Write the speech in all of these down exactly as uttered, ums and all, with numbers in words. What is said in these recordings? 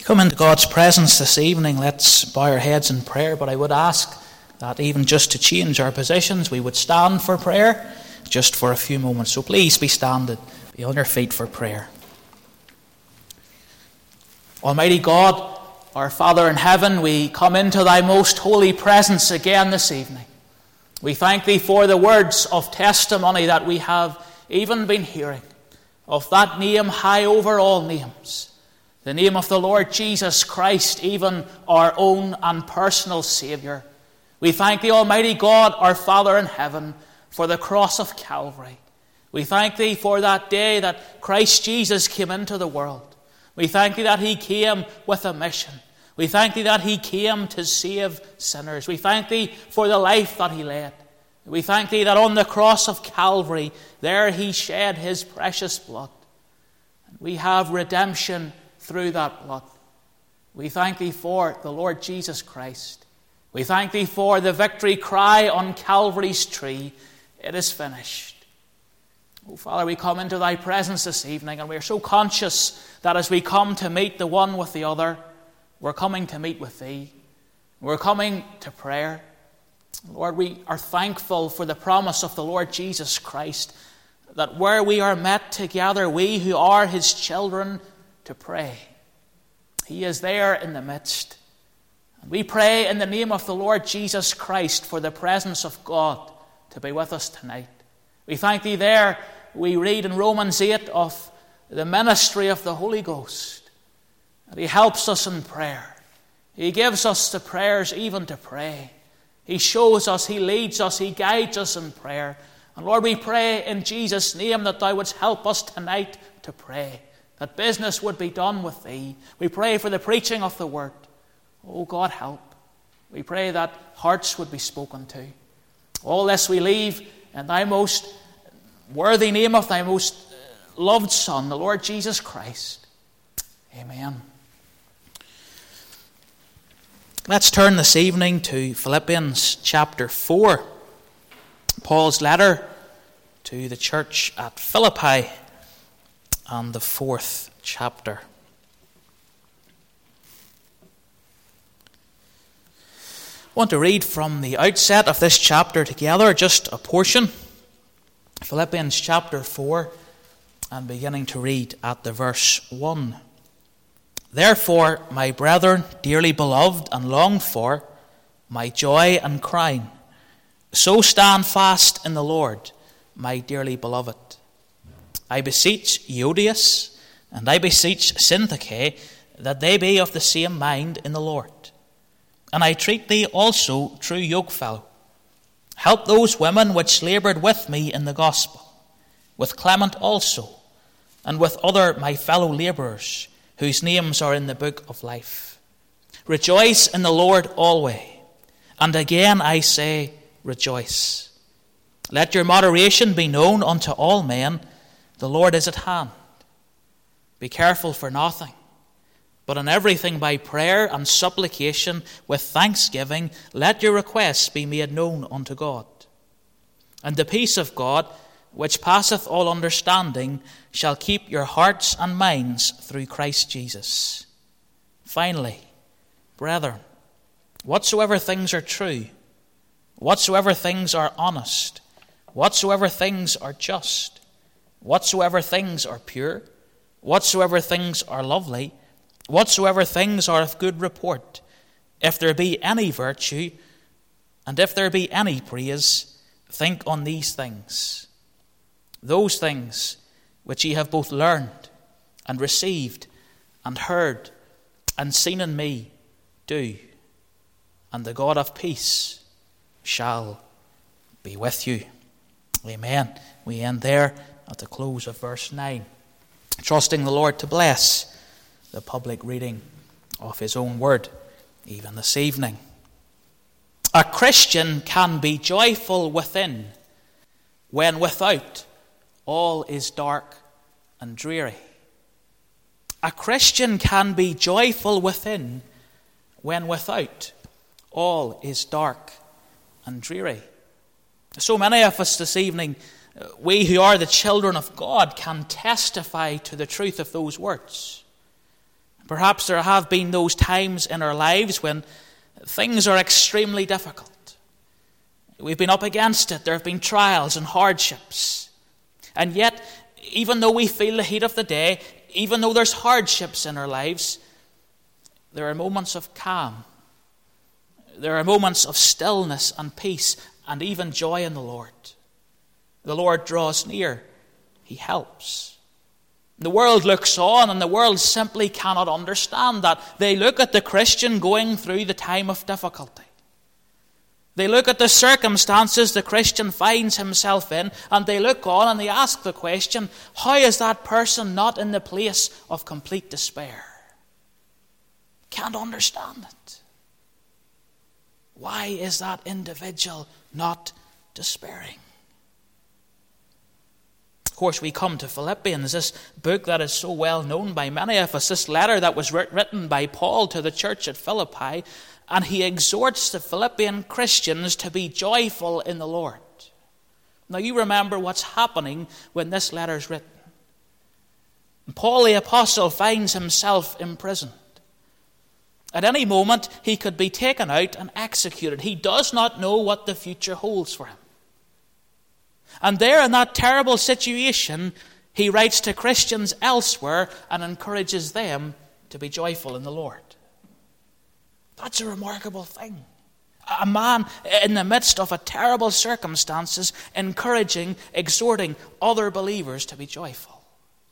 Come into God's presence this evening, let's bow our heads in prayer, but I would ask that even just to change our positions, we would stand for prayer just for a few moments. So please be standing, be on your feet for prayer. Almighty God, our Father in heaven, we come into thy most holy presence again this evening. We thank thee for the words of testimony that we have even been hearing of that name high over all names, the name of the Lord Jesus Christ, even our own and personal Saviour. We thank thee, Almighty God, our Father in heaven, for the cross of Calvary. We thank thee for that day that Christ Jesus came into the world. We thank thee that he came with a mission. We thank thee that he came to save sinners. We thank thee for the life that he led. We thank thee that on the cross of Calvary, there he shed his precious blood. We have redemption through that blood. We thank thee for the Lord Jesus Christ. We thank thee for the victory cry on Calvary's tree. It is finished. Oh, Father, we come into thy presence this evening, and we are so conscious that as we come to meet the one with the other, we're coming to meet with thee. We're coming to prayer. Lord, we are thankful for the promise of the Lord Jesus Christ, that where we are met together, we who are his children, to pray, he is there in the midst. And we pray in the name of the Lord Jesus Christ for the presence of God to be with us tonight. We thank thee there. We read in Romans eight of the ministry of the Holy Ghost, that he helps us in prayer. He gives us the prayers even to pray. He shows us, he leads us, he guides us in prayer. And Lord, we pray in Jesus' name that thou wouldst help us tonight to pray, that business would be done with thee. We pray for the preaching of the word. Oh God, help. We pray that hearts would be spoken to. All this we leave in thy most worthy name of thy most loved Son, the Lord Jesus Christ. Amen. Let's turn this evening to Philippians chapter four, Paul's letter to the church at Philippi, and the fourth chapter. I want to read from the outset of this chapter together, just a portion. Philippians chapter four, and beginning to read at the verse one. Therefore, my brethren, dearly beloved and longed for, my joy and crown, so stand fast in the Lord, my dearly beloved. I beseech Euodias, and I beseech Syntyche, that they be of the same mind in the Lord. And I treat thee also, true yokefellow. Help those women which laboured with me in the gospel, with Clement also, and with other my fellow labourers, whose names are in the book of life. Rejoice in the Lord always. And again I say, rejoice. Let your moderation be known unto all men. The Lord is at hand. Be careful for nothing, but in everything by prayer and supplication with thanksgiving, let your requests be made known unto God. And the peace of God, which passeth all understanding, shall keep your hearts and minds through Christ Jesus. Finally, brethren, whatsoever things are true, whatsoever things are honest, whatsoever things are just, whatsoever things are pure, whatsoever things are lovely, whatsoever things are of good report, if there be any virtue, and if there be any praise, think on these things. Those things which ye have both learned and received and heard and seen in me, do, and the God of peace shall be with you. Amen. We end there at the close of verse nine, trusting the Lord to bless the public reading of his own word, even this evening. A Christian can be joyful within when without all is dark and dreary. A Christian can be joyful within when without all is dark and dreary. So many of us this evening, we who are the children of God, can testify to the truth of those words. Perhaps there have been those times in our lives when things are extremely difficult. We've been up against it. There have been trials and hardships. And yet, even though we feel the heat of the day, even though there's hardships in our lives, there are moments of calm. There are moments of stillness and peace and even joy in the Lord. The Lord draws near. He helps. The world looks on, and the world simply cannot understand that. They look at the Christian going through the time of difficulty. They look at the circumstances the Christian finds himself in, and they look on and they ask the question, how is that person not in the place of complete despair? Can't understand it. Why is that individual not despairing? Of course, we come to Philippians, this book that is so well known by many of us, this letter that was written by Paul to the church at Philippi, and he exhorts the Philippian Christians to be joyful in the Lord. Now you remember what's happening when this letter is written. Paul the apostle finds himself imprisoned. At any moment he could be taken out and executed. He does not know what the future holds for him. And there in that terrible situation, he writes to Christians elsewhere and encourages them to be joyful in the Lord. That's a remarkable thing. A man in the midst of a terrible circumstances, encouraging, exhorting other believers to be joyful.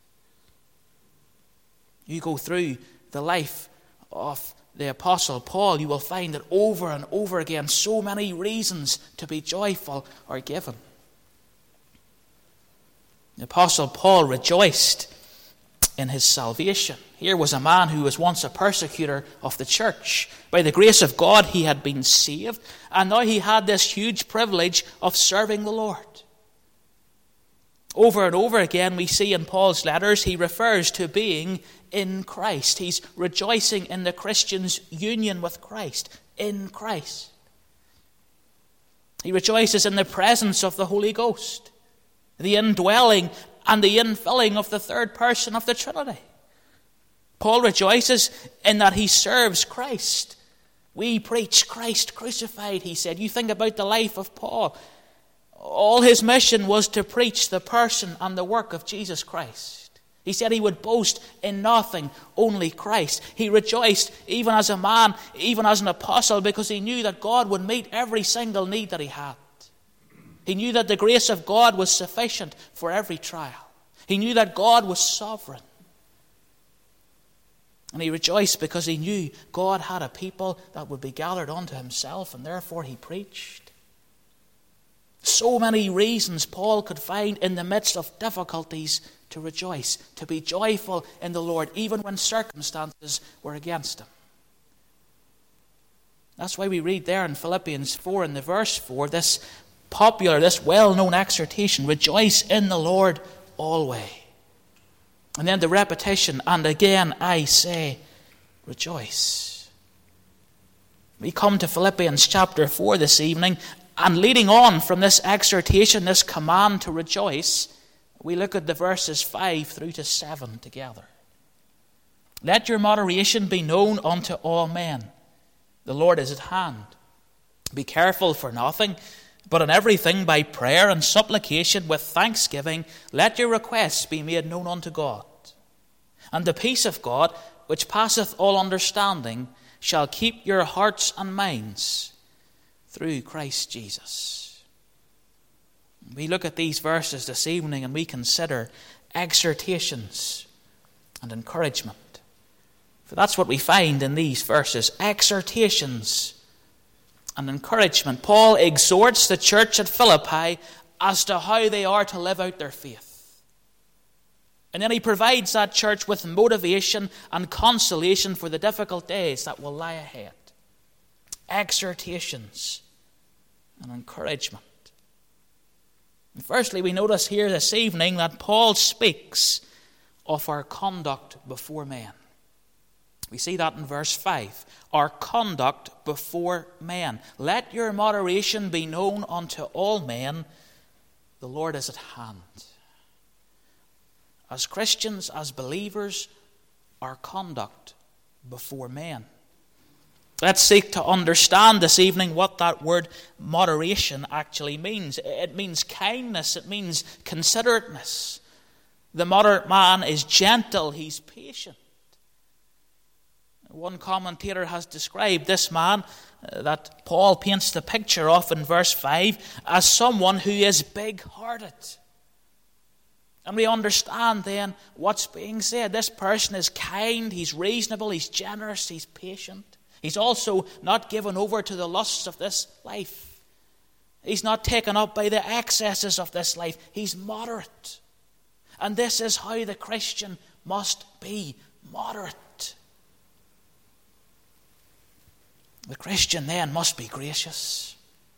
You go through the life of the Apostle Paul, you will find that over and over again, so many reasons to be joyful are given. The Apostle Paul rejoiced in his salvation. Here was a man who was once a persecutor of the church. By the grace of God, he had been saved, and now he had this huge privilege of serving the Lord. Over and over again, we see in Paul's letters, he refers to being in Christ. He's rejoicing in the Christian's union with Christ, in Christ. He rejoices in the presence of the Holy Ghost, the indwelling and the infilling of the third person of the Trinity. Paul rejoices in that he serves Christ. We preach Christ crucified, he said. You think about the life of Paul. All his mission was to preach the person and the work of Jesus Christ. He said he would boast in nothing, only Christ. He rejoiced even as a man, even as an apostle, because he knew that God would meet every single need that he had. He knew that the grace of God was sufficient for every trial. He knew that God was sovereign. And he rejoiced because he knew God had a people that would be gathered unto himself, and therefore he preached. So many reasons Paul could find in the midst of difficulties to rejoice, to be joyful in the Lord, even when circumstances were against him. That's why we read there in Philippians four, in the verse four, this popular, this well-known exhortation, rejoice in the Lord always. And then the repetition, and again I say, rejoice. We come to Philippians chapter four this evening, and leading on from this exhortation, this command to rejoice, we look at the verses five through to seven together. Let your moderation be known unto all men. The Lord is at hand. Be careful for nothing, but in everything by prayer and supplication with thanksgiving, let your requests be made known unto God. And the peace of God, which passeth all understanding, shall keep your hearts and minds through Christ Jesus. We look at these verses this evening and we consider exhortations and encouragement. For that's what we find in these verses, exhortations and encouragement. Paul exhorts the church at Philippi as to how they are to live out their faith. And then he provides that church with motivation and consolation for the difficult days that will lie ahead. Exhortations and encouragement. And firstly, we notice here this evening that Paul speaks of our conduct before men. We see that in verse five. Our conduct before men. Let your moderation be known unto all men. The Lord is at hand. As Christians, as believers, our conduct before men. Let's seek to understand this evening what that word moderation actually means. It means kindness. It means considerateness. The moderate man is gentle. He's patient. One commentator has described this man uh, that Paul paints the picture of in verse five as someone who is big-hearted. And we understand then what's being said. This person is kind, he's reasonable, he's generous, he's patient. He's also not given over to the lusts of this life. He's not taken up by the excesses of this life. He's moderate. And this is how the Christian must be, moderate. The Christian then must be gracious.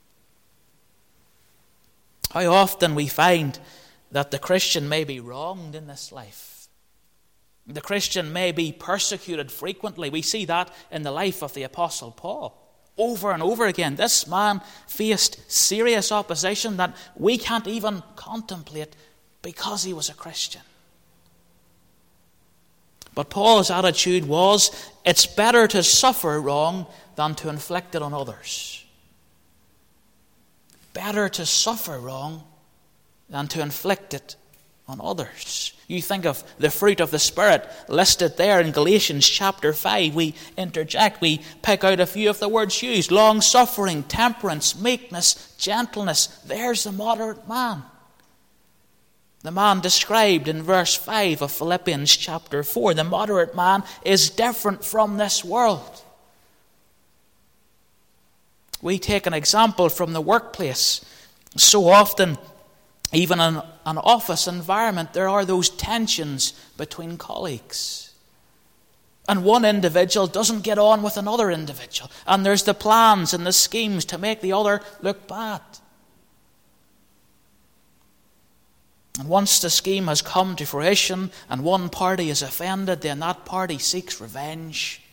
How often we find that the Christian may be wronged in this life. The Christian may be persecuted frequently. We see that in the life of the Apostle Paul. Over and over again, this man faced serious opposition that we can't even contemplate because he was a Christian. But Paul's attitude was, it's better to suffer wrong than to inflict it on others. Better to suffer wrong than to inflict it on others. You think of the fruit of the Spirit listed there in Galatians chapter five. We interject, we pick out a few of the words used. Long-suffering, temperance, meekness, gentleness. There's the moderate man. The man described in verse five of Philippians chapter four. The moderate man is different from this world. We take an example from the workplace. So often, even in an office environment, there are those tensions between colleagues. And one individual doesn't get on with another individual. And there's the plans and the schemes to make the other look bad. And once the scheme has come to fruition and one party is offended, then that party seeks revenge.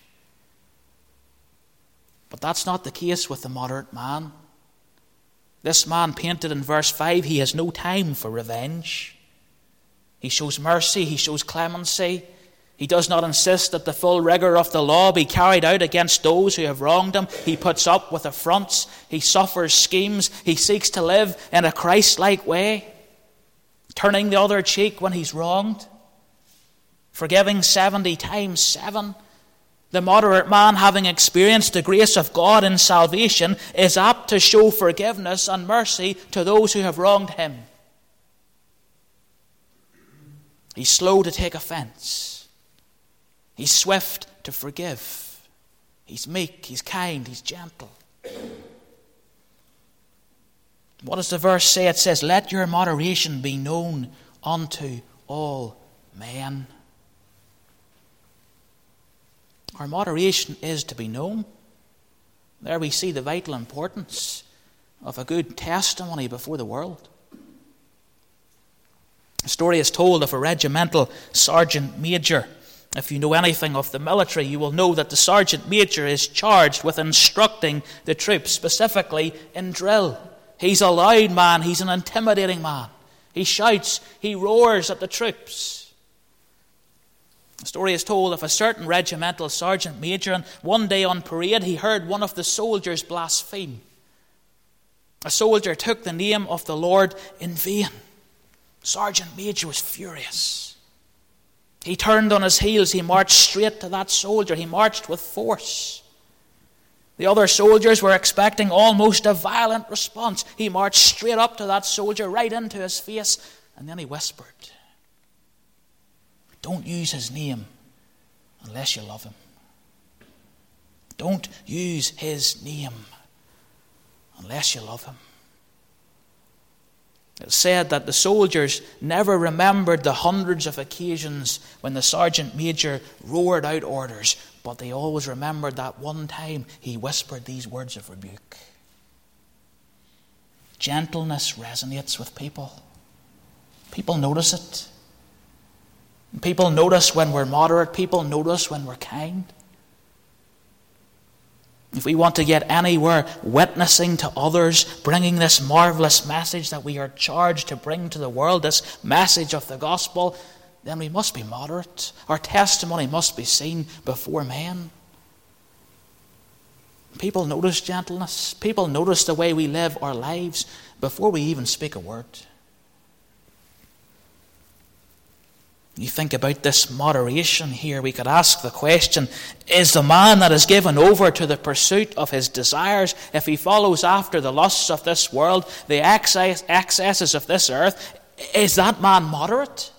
But that's not the case with the moderate man. This man painted in verse five, he has no time for revenge. He shows mercy, he shows clemency. He does not insist that the full rigour of the law be carried out against those who have wronged him. He puts up with affronts, he suffers schemes, he seeks to live in a Christ-like way, turning the other cheek when he's wronged, forgiving seventy times seven. The moderate man, having experienced the grace of God in salvation, is apt to show forgiveness and mercy to those who have wronged him. He's slow to take offense. He's swift to forgive. He's meek, he's kind, he's gentle. What does the verse say? It says, let your moderation be known unto all men. Our moderation is to be known. There we see the vital importance of a good testimony before the world. A story is told of a regimental sergeant major. If you know anything of the military, you will know that the sergeant major is charged with instructing the troops, specifically in drill. He's a loud man, he's an intimidating man. He shouts, he roars at the troops. The story is told of a certain regimental sergeant major, and one day on parade he heard one of the soldiers blaspheme. A soldier took the name of the Lord in vain. Sergeant Major was furious. He turned on his heels, he marched straight to that soldier, he marched with force. The other soldiers were expecting almost a violent response. He marched straight up to that soldier, right into his face, and then he whispered, don't use his name unless you love him. Don't use his name unless you love him. It's said that the soldiers never remembered the hundreds of occasions when the sergeant major roared out orders, but they always remembered that one time he whispered these words of rebuke. Gentleness resonates with people. People notice it. People notice when we're moderate. People notice when we're kind. If we want to get anywhere witnessing to others, bringing this marvelous message that we are charged to bring to the world, this message of the gospel, then we must be moderate. Our testimony must be seen before men. People notice gentleness. People notice the way we live our lives before we even speak a word. You think about this moderation here, we could ask the question, is the man that is given over to the pursuit of his desires, if he follows after the lusts of this world, the excess, excesses of this earth, is that man moderate?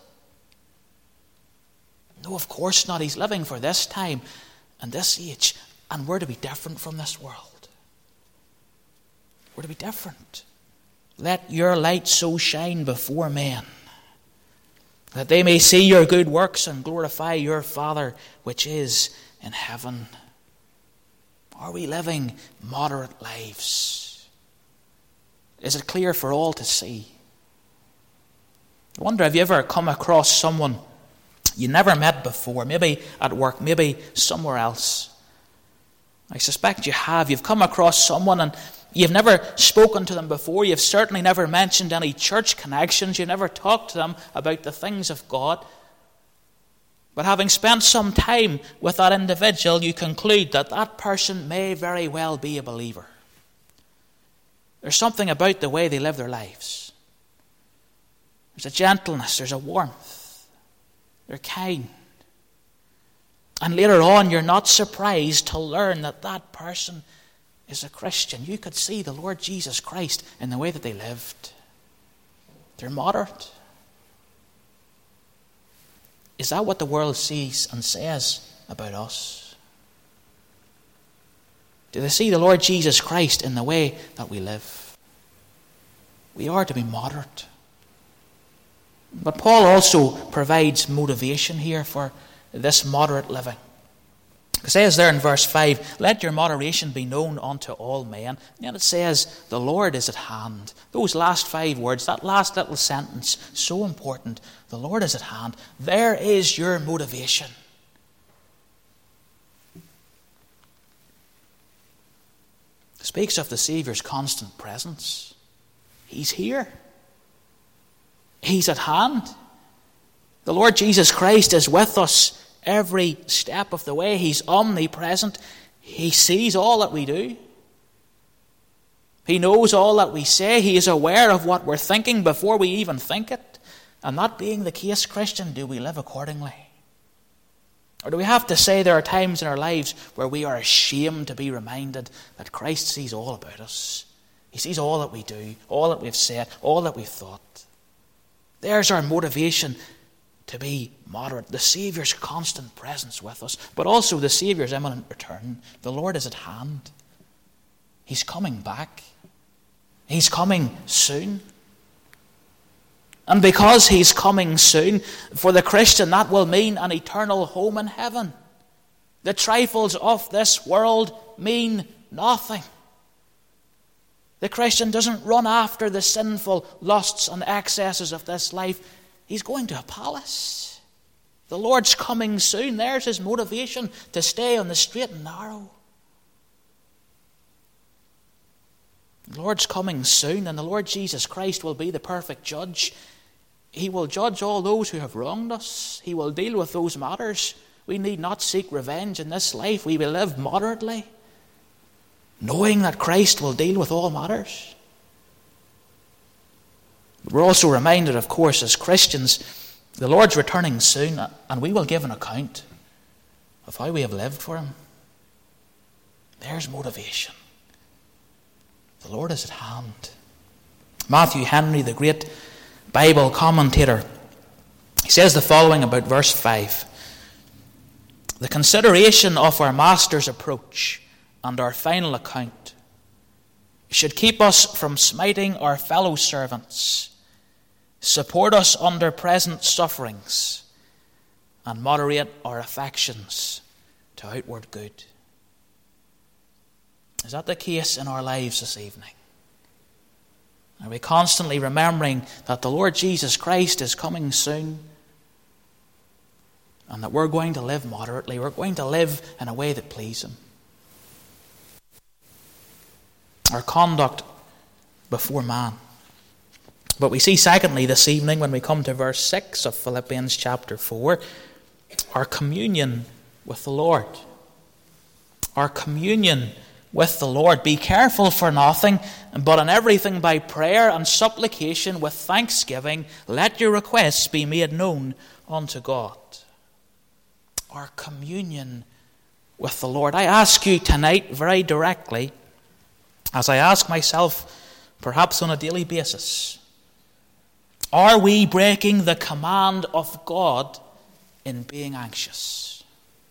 No, of course not. He's living for this time and this age, and we're to be different from this world. We're to be different. Let your light so shine before men, that they may see your good works and glorify your Father which is in heaven. Are we living moderate lives? Is it clear for all to see? I wonder, have you ever come across someone you never met before, maybe at work, maybe somewhere else? I suspect you have. You've come across someone and you've never spoken to them before. You've certainly never mentioned any church connections. You've never talked to them about the things of God. But having spent some time with that individual, you conclude that that person may very well be a believer. There's something about the way they live their lives. There's a gentleness, there's a warmth. They're kind. And later on, you're not surprised to learn that that person is a Christian. You could see the Lord Jesus Christ in the way that they lived. They're moderate. Is that what the world sees and says about us? Do they see the Lord Jesus Christ in the way that we live? We are to be moderate. But Paul also provides motivation here for this moderate living. It says there in verse five, let your moderation be known unto all men. And then it says, the Lord is at hand. Those last five words, that last little sentence, so important. The Lord is at hand. There is your motivation. It speaks of the Saviour's constant presence. He's here. He's at hand. The Lord Jesus Christ is with us every step of the way. He's omnipresent. He sees all that we do. He knows all that we say. He is aware of what we're thinking before we even think it. And that being the case, Christian, do we live accordingly? Or do we have to say there are times in our lives where we are ashamed to be reminded that Christ sees all about us? He sees all that we do, all that we've said, all that we've thought. There's our motivation to be moderate. The Saviour's constant presence with us, but also the Saviour's imminent return. The Lord is at hand. He's coming back. He's coming soon. And because He's coming soon, for the Christian, that will mean an eternal home in heaven. The trifles of this world mean nothing. The Christian doesn't run after the sinful lusts and excesses of this life. He's going to a palace. The Lord's coming soon. There's his motivation to stay on the straight and narrow. The Lord's coming soon, and the Lord Jesus Christ will be the perfect judge. He will judge all those who have wronged us. He will deal with those matters. We need not seek revenge in this life. We will live moderately, knowing that Christ will deal with all matters. We're also reminded, of course, as Christians, the Lord's returning soon, and we will give an account of how we have lived for Him. There's motivation. The Lord is at hand. Matthew Henry, the great Bible commentator, he says the following about verse five. The consideration of our Master's approach and our final account should keep us from smiting our fellow servants, support us under present sufferings, and moderate our affections to outward good. Is that the case in our lives this evening? Are we constantly remembering that the Lord Jesus Christ is coming soon, and that we're going to live moderately, we're going to live in a way that pleases Him? Our conduct before man. But we see secondly this evening, when we come to verse six of Philippians chapter four, our communion with the Lord. Our communion with the Lord. Be careful for nothing, but in everything by prayer and supplication with thanksgiving, let your requests be made known unto God. Our communion with the Lord. I ask you tonight very directly, as I ask myself perhaps on a daily basis, are we breaking the command of God in being anxious?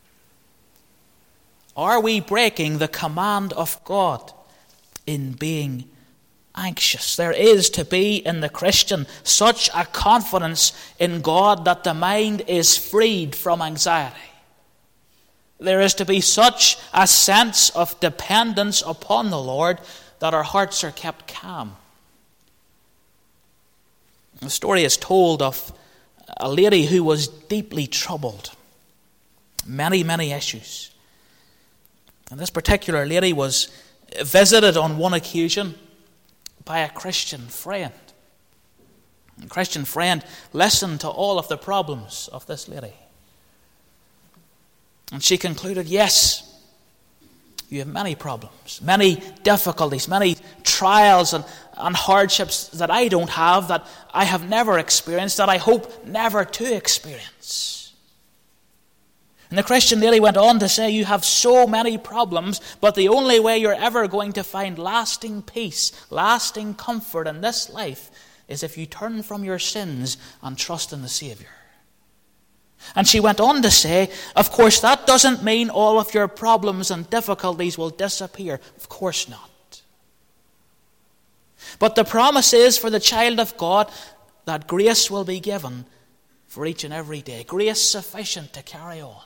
Are we breaking the command of God in being anxious? There is to be in the Christian such a confidence in God that the mind is freed from anxiety. There is to be such a sense of dependence upon the Lord that our hearts are kept calm. The story is told of a lady who was deeply troubled. Many, many issues. And this particular lady was visited on one occasion by a Christian friend. The Christian friend listened to all of the problems of this lady. And she concluded, yes, you have many problems, many difficulties, many trials and, and hardships that I don't have, that I have never experienced, that I hope never to experience. And the Christian lady went on to say, you have so many problems, but the only way you're ever going to find lasting peace, lasting comfort in this life is if you turn from your sins and trust in the Savior. And she went on to say, of course, that doesn't mean all of your problems and difficulties will disappear. Of course not. But the promise is for the child of God that grace will be given for each and every day. Grace sufficient to carry on.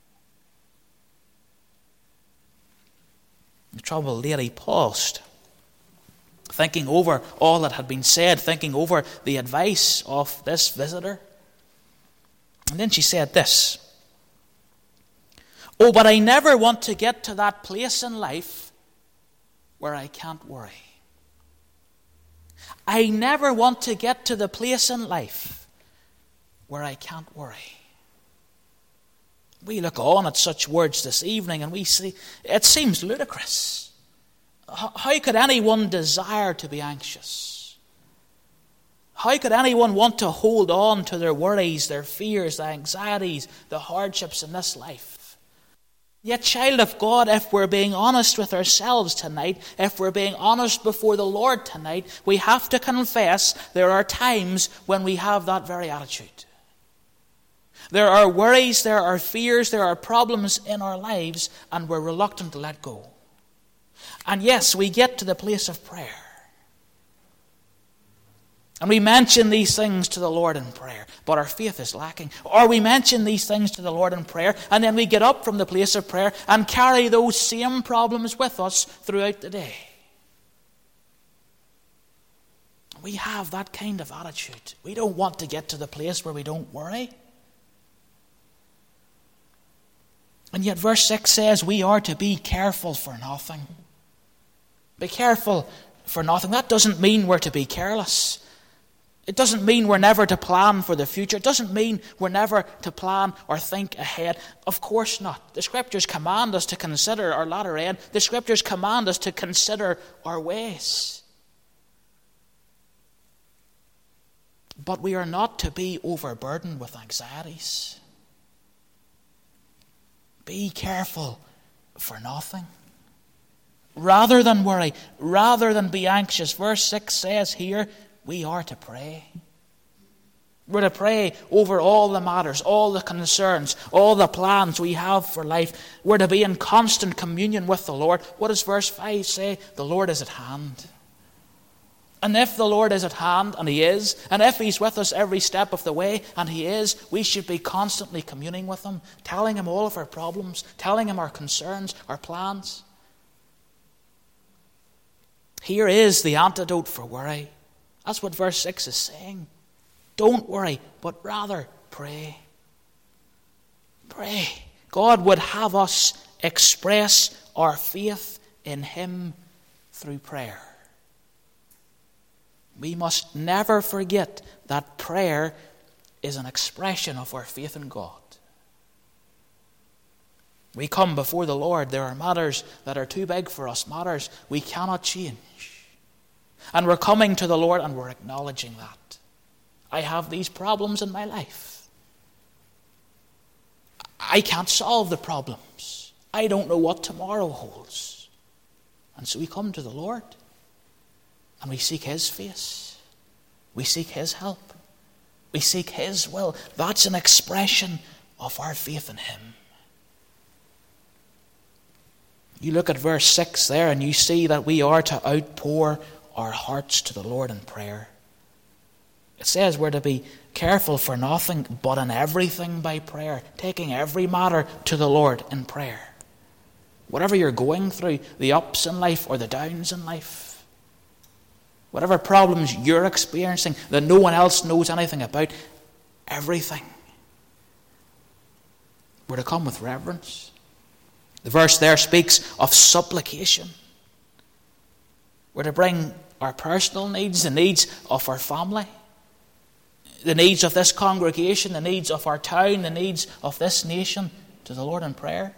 The troubled lady paused, thinking over all that had been said, thinking over the advice of this visitor. And then she said this, oh, but I never want to get to that place in life where I can't worry. I never want to get to the place in life where I can't worry. We look on at such words this evening and we see, it seems ludicrous. How could anyone desire to be anxious? How could anyone want to hold on to their worries, their fears, their anxieties, the hardships in this life? Yet, child of God, if we're being honest with ourselves tonight, if we're being honest before the Lord tonight, we have to confess there are times when we have that very attitude. There are worries, there are fears, there are problems in our lives, and we're reluctant to let go. And yes, we get to the place of prayer. And we mention these things to the Lord in prayer, but our faith is lacking. Or we mention these things to the Lord in prayer, and then we get up from the place of prayer and carry those same problems with us throughout the day. We have that kind of attitude. We don't want to get to the place where we don't worry. And yet verse six says we are to be careful for nothing. Be careful for nothing. That doesn't mean we're to be careless. It doesn't mean we're never to plan for the future. It doesn't mean we're never to plan or think ahead. Of course not. The Scriptures command us to consider our latter end. The Scriptures command us to consider our ways. But we are not to be overburdened with anxieties. Be careful for nothing. Rather than worry, rather than be anxious, verse six says here, we are to pray. We're to pray over all the matters, all the concerns, all the plans we have for life. We're to be in constant communion with the Lord. What does verse five say? The Lord is at hand. And if the Lord is at hand, and He is, and if He's with us every step of the way, and He is, we should be constantly communing with Him, telling Him all of our problems, telling Him our concerns, our plans. Here is the antidote for worry. That's what verse six is saying. Don't worry, but rather pray. Pray. God would have us express our faith in Him through prayer. We must never forget that prayer is an expression of our faith in God. We come before the Lord. There are matters that are too big for us, matters we cannot change. And we're coming to the Lord and we're acknowledging that. I have these problems in my life. I can't solve the problems. I don't know what tomorrow holds. And so we come to the Lord and we seek His face. We seek His help. We seek His will. That's an expression of our faith in Him. You look at verse six there and you see that we are to outpour our hearts to the Lord in prayer. It says we're to be careful for nothing, but in everything by prayer, taking every matter to the Lord in prayer. Whatever you're going through, the ups in life or the downs in life, whatever problems you're experiencing that no one else knows anything about, everything, we're to come with reverence. The verse there speaks of supplication. We're to bring our personal needs, the needs of our family, the needs of this congregation, the needs of our town, the needs of this nation to the Lord in prayer.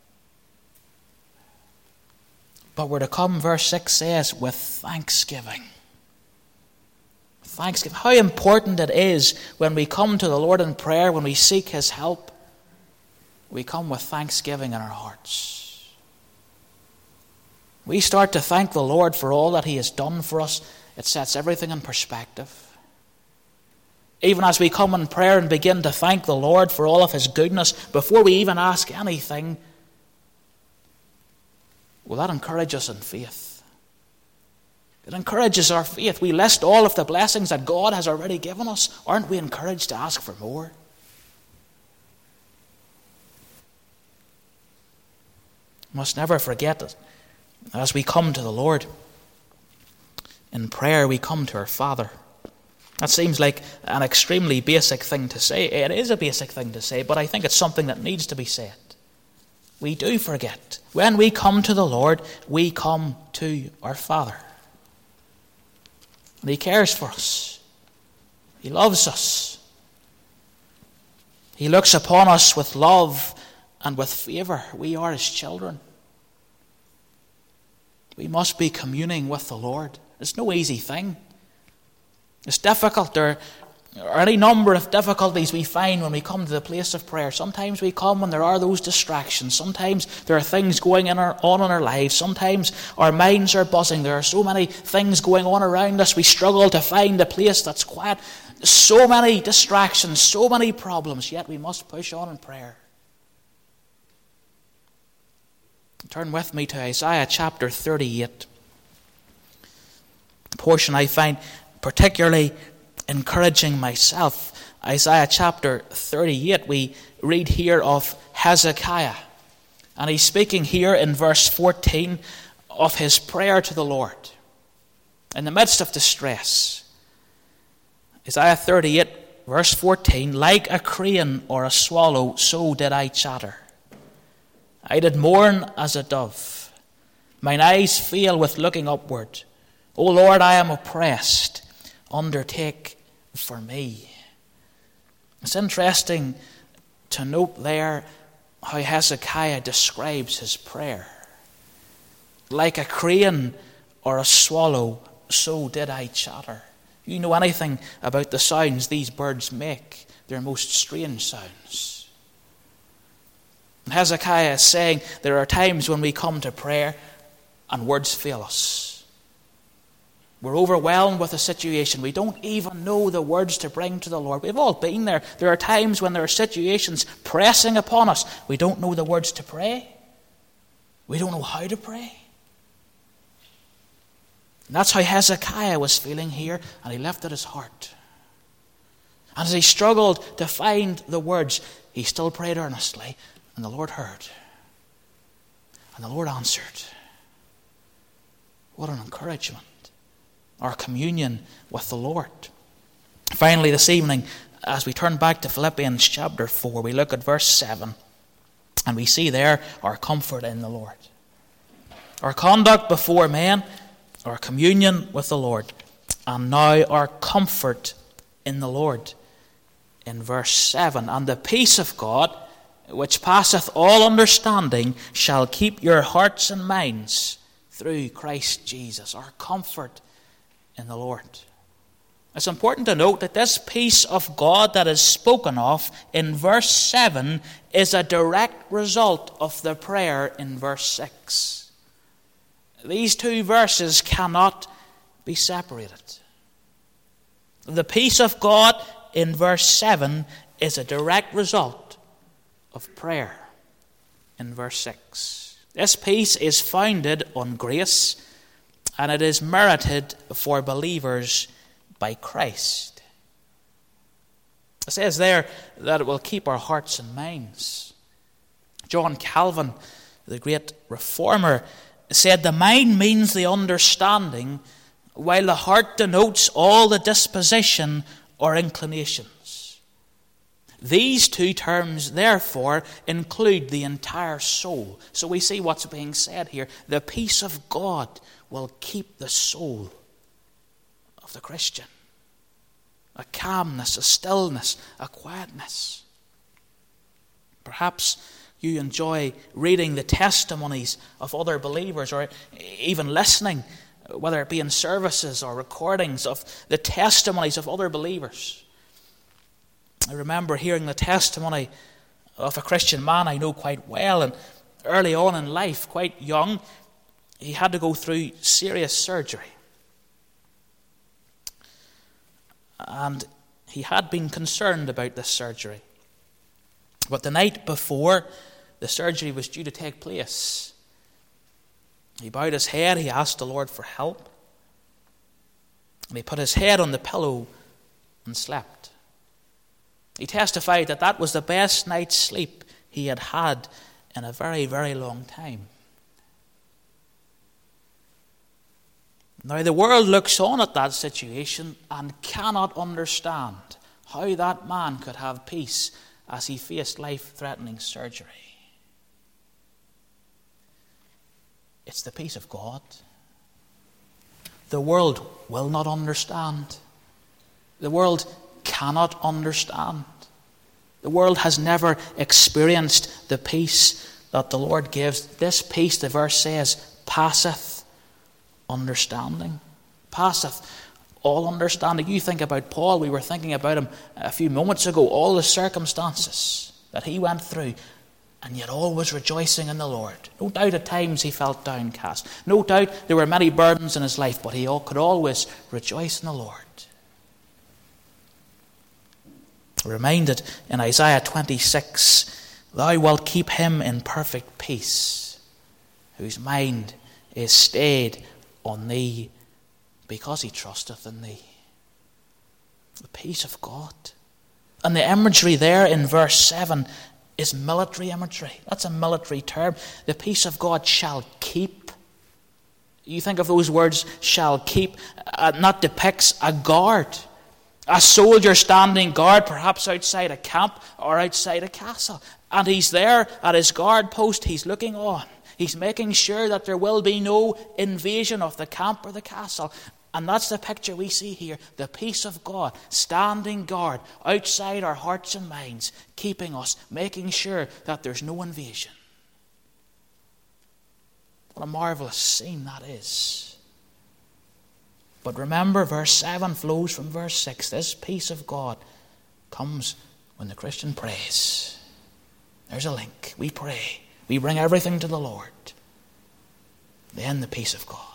But we're to come, verse six says, with thanksgiving. Thanksgiving. How important it is when we come to the Lord in prayer, when we seek His help, we come with thanksgiving in our hearts. We start to thank the Lord for all that He has done for us. It sets everything in perspective. Even as we come in prayer and begin to thank the Lord for all of His goodness, before we even ask anything, will that encourage us in faith? It encourages our faith. We list all of the blessings that God has already given us. Aren't we encouraged to ask for more? We must never forget that as we come to the Lord in prayer, we come to our Father. That seems like an extremely basic thing to say. It is a basic thing to say, but I think it's something that needs to be said. We do forget. When we come to the Lord, we come to our Father. And He cares for us. He loves us. He looks upon us with love and with favour. We are His children. We must be communing with the Lord. It's no easy thing. It's difficult. There are any number of difficulties we find when we come to the place of prayer. Sometimes we come when there are those distractions. Sometimes there are things going in our, on in our lives. Sometimes our minds are buzzing. There are so many things going on around us. We struggle to find a place that's quiet. So many distractions, so many problems, yet we must push on in prayer. Turn with me to Isaiah chapter thirty-eight. A portion I find particularly encouraging myself. Isaiah chapter thirty-eight, we read here of Hezekiah. And he's speaking here in verse fourteen of his prayer to the Lord in the midst of distress. Isaiah thirty-eight, verse fourteen, like a crane or a swallow, so did I chatter. I did mourn as a dove. Mine eyes fail with looking upward. O Lord, I am oppressed. Undertake for me. It's interesting to note there how Hezekiah describes his prayer. Like a crane or a swallow, so did I chatter. You know anything about the sounds these birds make? They're most strange sounds. And Hezekiah is saying there are times when we come to prayer and words fail us. We're overwhelmed with a situation. We don't even know the words to bring to the Lord. We've all been there. There are times when there are situations pressing upon us. We don't know the words to pray. We don't know how to pray. And that's how Hezekiah was feeling here, and he lifted his heart. And as he struggled to find the words, he still prayed earnestly, and the Lord heard. And the Lord answered. What an encouragement. Our communion with the Lord. Finally, this evening, as we turn back to Philippians chapter four, we look at verse seven, and we see there our comfort in the Lord. Our conduct before men, our communion with the Lord. and now our comfort in the Lord. In verse seven, and the peace of God, which passeth all understanding, shall keep your hearts and minds through Christ Jesus. Our comfort in the Lord. It's important to note that this peace of God that is spoken of in verse seven is a direct result of the prayer in verse six. These two verses cannot be separated. The peace of God in verse seven is a direct result of prayer in verse six. This peace is founded on grace, and it is merited for believers by Christ. It says there that it will keep our hearts and minds. John Calvin, the great reformer, said the mind means the understanding, while the heart denotes all the disposition or inclinations. These two terms, therefore, include the entire soul. So we see what's being said here. The peace of God will keep the soul of the Christian. A calmness, a stillness, a quietness. Perhaps you enjoy reading the testimonies of other believers, or even listening, whether it be in services or recordings of the testimonies of other believers. I remember hearing the testimony of a Christian man I know quite well, and early on in life, quite young, he had to go through serious surgery. And he had been concerned about this surgery. But the night before the surgery was due to take place, he bowed his head, he asked the Lord for help, and he put his head on the pillow and slept. He testified that that was the best night's sleep he had had in a very, very long time. Now, the world looks on at that situation and cannot understand how that man could have peace as he faced life-threatening surgery. It's the peace of God. The world will not understand. The world cannot understand. The world has never experienced the peace that the Lord gives. This peace, the verse says, passeth understanding. Passeth all understanding. You think about Paul, we were thinking about him a few moments ago, all the circumstances that he went through, and yet always rejoicing in the Lord. No doubt at times he felt downcast. No doubt there were many burdens in his life, but he could always rejoice in the Lord. Reminded in Isaiah twenty-six, thou wilt keep him in perfect peace, whose mind is stayed on thee, because he trusteth in thee. The peace of God. And the imagery there in verse seven is military imagery. That's a military term. The peace of God shall keep. You think of those words, shall keep, uh, that depicts a guard. A soldier standing guard, perhaps outside a camp or outside a castle. And he's there at his guard post, he's looking on. He's making sure that there will be no invasion of the camp or the castle. And that's the picture we see here. The peace of God, standing guard outside our hearts and minds, keeping us, making sure that there's no invasion. What a marvelous scene that is. But remember, verse seven flows from verse six. This peace of God comes when the Christian prays. There's a link. We pray. We bring everything to the Lord. Then the peace of God.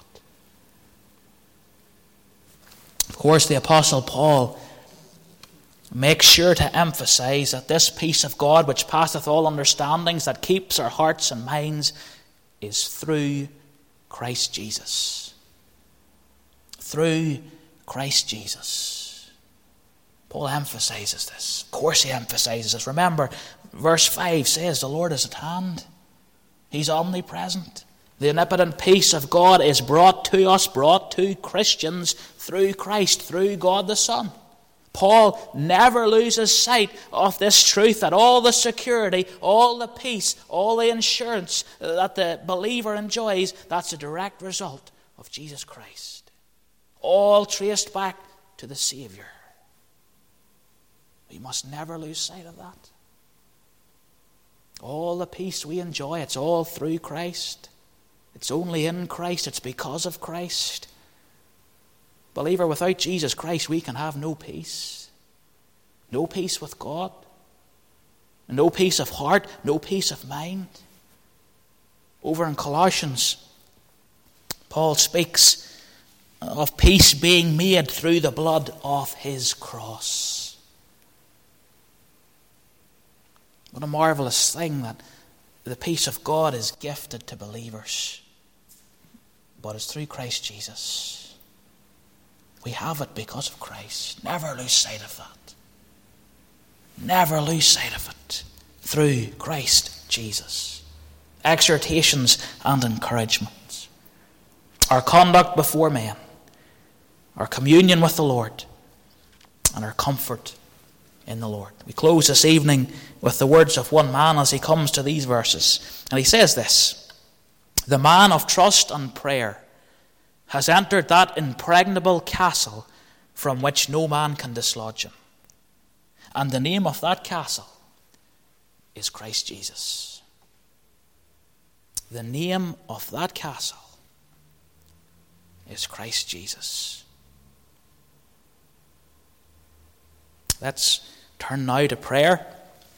Of course, the Apostle Paul makes sure to emphasize that this peace of God, which passeth all understandings, that keeps our hearts and minds, is through Christ Jesus. Through Christ Jesus. Paul emphasizes this. Of course he emphasizes this. Remember, verse five says the Lord is at hand. He's omnipresent. The omnipotent peace of God is brought to us, brought to Christians through Christ, through God the Son. Paul never loses sight of this truth, that all the security, all the peace, all the assurance that the believer enjoys, that's a direct result of Jesus Christ. all traced back to the Saviour. We must never lose sight of that. All the peace we enjoy, it's all through Christ. It's only in Christ. It's because of Christ. Believer, without Jesus Christ, we can have no peace. No peace with God. No peace of heart. No peace of mind. Over in Colossians, Paul speaks of peace being made through the blood of his cross. What a marvelous thing that the peace of God is gifted to believers. But it's through Christ Jesus. We have it because of Christ. Never lose sight of that. Never lose sight of it. Through Christ Jesus. Exhortations and encouragements. Our conduct before men. Our communion with the Lord. And our comfort in the Lord. We close this evening with the words of one man as he comes to these verses. And he says this: the man of trust and prayer has entered that impregnable castle from which no man can dislodge him. And the name of that castle is Christ Jesus. The name of that castle is Christ Jesus. Let's turn now to prayer.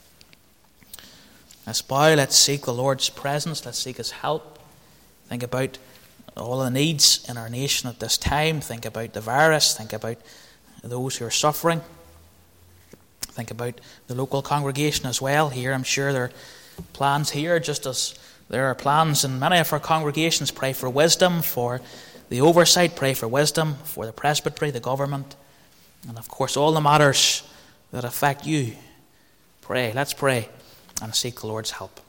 Let's bow, let's seek the Lord's presence, let's seek his help. Think about all the needs in our nation at this time. Think about the virus, think about those who are suffering. Think about the local congregation as well. Here, I'm sure there are plans here, just as there are plans in many of our congregations. Pray for wisdom, for the oversight, pray for wisdom, for the presbytery, the government, and of course all the matters that affect you. Pray, let's pray and seek the Lord's help.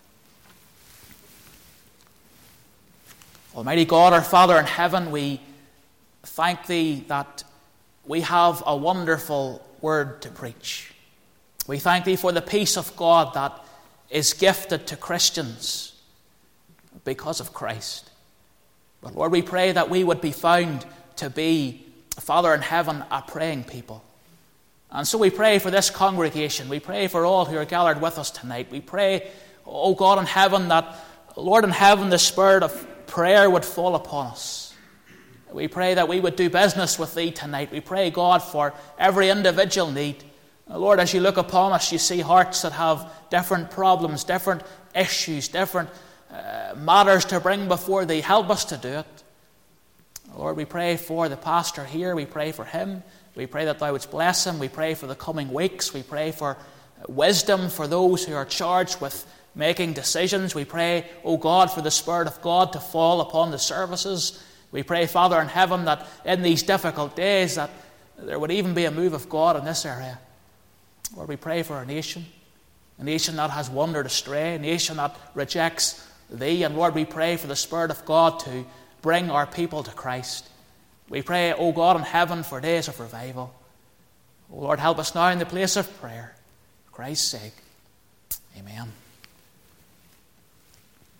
Almighty God, our Father in heaven, we thank thee that we have a wonderful word to preach. We thank thee for the peace of God that is gifted to Christians because of Christ. But Lord, we pray that we would be found to be, Father in heaven, a praying people. And so we pray for this congregation. We pray for all who are gathered with us tonight. We pray, O God in heaven, that, Lord in heaven, the spirit of prayer would fall upon us. We pray that we would do business with thee tonight. We pray, God, for every individual need. Lord, as you look upon us, you see hearts that have different problems, different issues, different uh, matters to bring before thee. Help us to do it. Lord, we pray for the pastor here. We pray for him. We pray that thou wouldst bless him. We pray for the coming weeks. We pray for wisdom for those who are charged with making decisions. We pray, O God, for the Spirit of God to fall upon the services. We pray, Father in heaven, that in these difficult days that there would even be a move of God in this area. Lord, we pray for our nation, a nation that has wandered astray, a nation that rejects thee. And Lord, we pray for the Spirit of God to bring our people to Christ. We pray, O God in heaven, for days of revival. O Lord, help us now in the place of prayer. For Christ's sake. Amen.